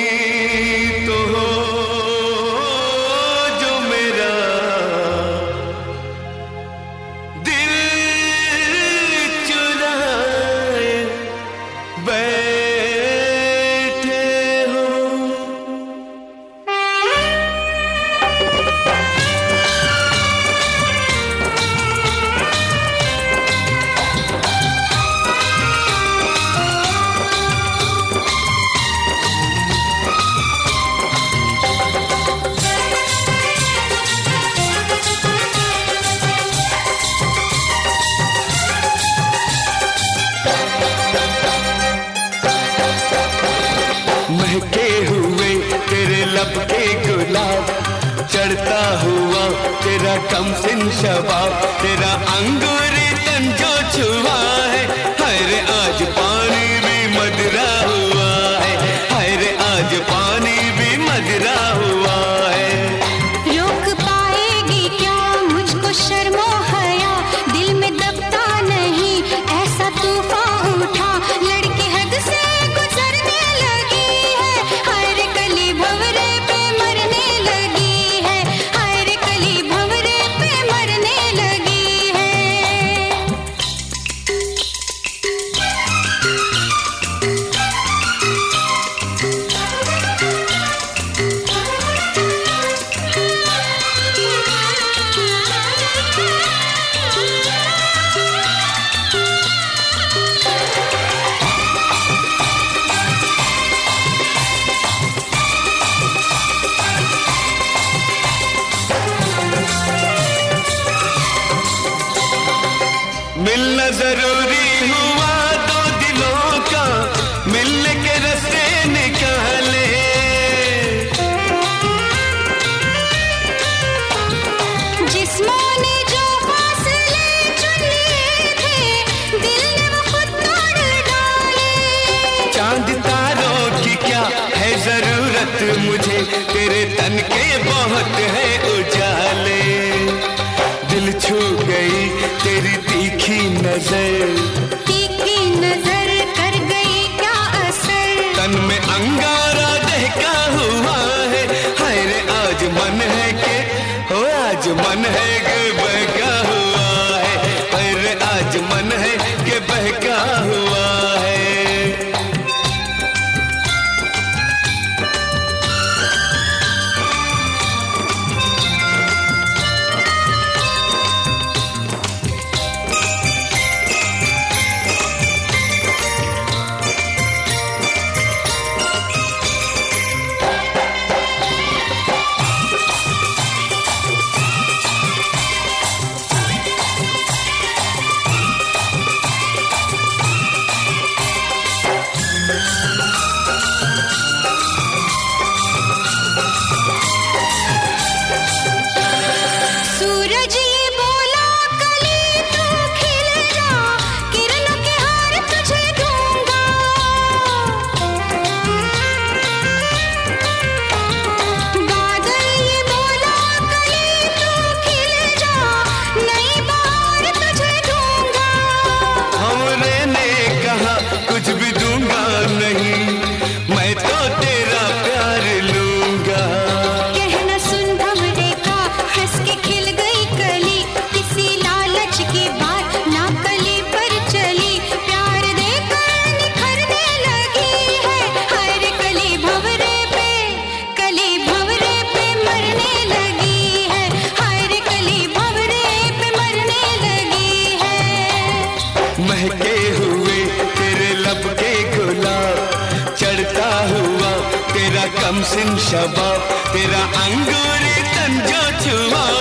तो हो जो मेरा दिल चुराए बैठे हो। महके हुए तेरे लब के गुलाब, चढ़ता हुआ तेरा कमसिन शबाब, तेरा अंगूरी तन जो छुआ है, हाय रे आज पानी भी मदरा हुआ है, हाय रे आज पानी भी मदरा हुआ है। रोक पाएगी क्या मुझको शर्मो हया, दिल में दबता नहीं ऐसा तूफान उठा, लड़की हद से गुजरने लगी है, हर कली भंवरे पे मरने लगी है, हर कली भंवरे पे मरने लगी है। मिलना जरूरी हुआ दो दिलों का, मिलने के रास्ते निकाले, जिस्मों ने जो फासले चुन लिए थे, दिल ने वो खुद तोड़ डाले। चांद तारों की क्या है जरूरत मुझे, तेरे तन के बहुत है उजाले, दिल छू गई तेरी तीखी नजर, तीखी नजर कर गई क्या असर, तन में अंगारा दहका हुआ है, हाय रे आज मन है के हो, आज मन है कि बहका हुआ है, हाय रे आज मन है कि बहका हुआ है। सूरज ये बोला कली तू खिल जा, किरणों के हार तुझे दूंगा। बादल ये बोला कली तू खिल जा, नई बहार तुझे दूंगा। हमने ने कहा कुछ भी दूंगा नहीं, मैं तो तेरा प्यार लूंगा। कहना सुन भंवरे का हंस के खिल गई कली, किसी लालच की बात ना कली पर चली, प्यार देकर निखरने लगी है, हर कली भंवरे पे मरने लगी है, हर कली भंवरे पे मरने लगी है। महके हुए तेरे लब के गुलाब, चढ़ता हुआ तेरा कमसिन शबाब, तेरा अंगूरी तन जो छुआ